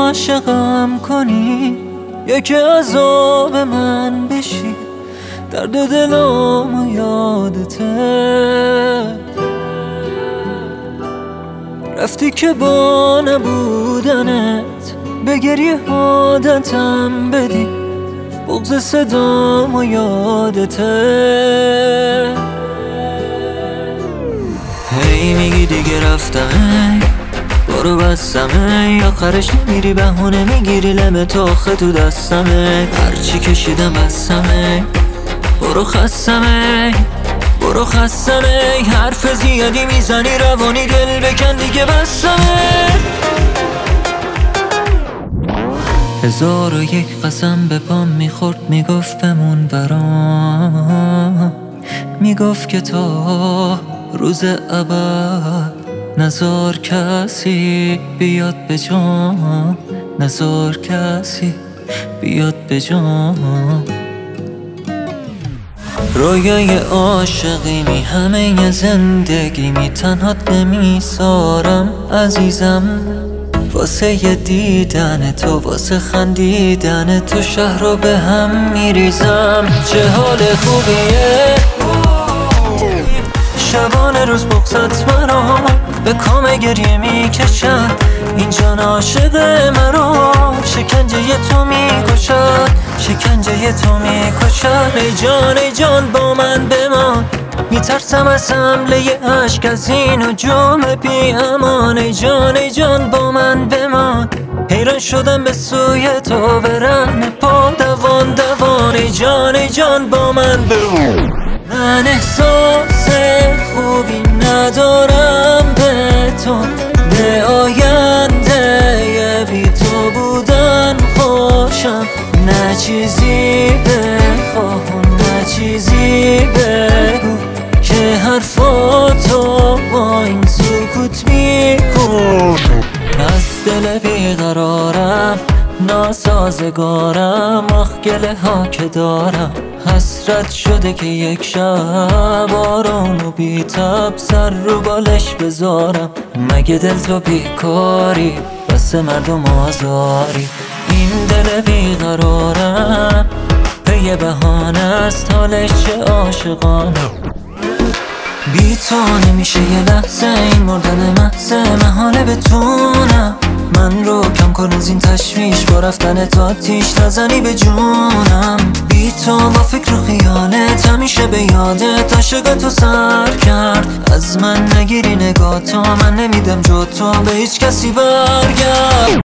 عاشقم کنی یا که عذاب من بشی، درد دلم یادته. رفتی که با نبودنت به گریه عادتم بدی، بغض صدام یادته. هی میگی دیگه رفتم، برو بستمه، آخرش نمیری بهونه میگیری لم تاخه تو دستمه. هرچی کشیدم بستمه، برو خستمه، برو خستمه. حرف زیادی میزنی روانی دل بکن دیگه بستمه. 1001 قسم به پام میخورد میگفت بمون برام، میگفت که تا روز ابد نذار کسی بیاد به جام، نذار کسی بیاد به جام. رویای عاشقیمی همه زندگیمی، تنهات نمیسارم عزیزم. واسه دیدن تو، واسه خندیدن تو، شهر رو به هم میریزم. چه حال خوبیه شبانه روز بغضت مرا به کام گریه میکشد. این جان عاشق مرا شکنجه تو میکشد، شکنجه تو میکشد. ای جان ای جان با من بمان، میترسم از حمله عشق از این هجوم بی امان. ای جان ای جان با من بمان، حیران شدم به سوی تو برم پا دوان دوان. ای جان ای جان با من بمان. من احساس خوبی ندارم به تو، به آینده بی تو بودن خوشم. نه چیزی بخواه نه چیزی بگو که حرفاتو با این سکوت میکن. از دل بیقرارم ناسازگارم، آخ گله ها که دارم. حسرت شده که یک شب آروم و بی تب سر رو بالش بذارم. مگه دل تو بیکاری بس مردم آزاری؟ این دل بیقرارم به یه بهانه است، حالش چه عاشقانه. بی تو نمیشه یه لحظه، این مردن محضه محاله بتونم. من رو کم کن از این تشویش، با رفتن تا آتیش نزنی به جونم. بی تو با فکر و خیالت همیشه به یادت عاشقتو سر کرد. از من نگیری نگاه تو، من نمیدم جو تو به هیچ کسی برگرد.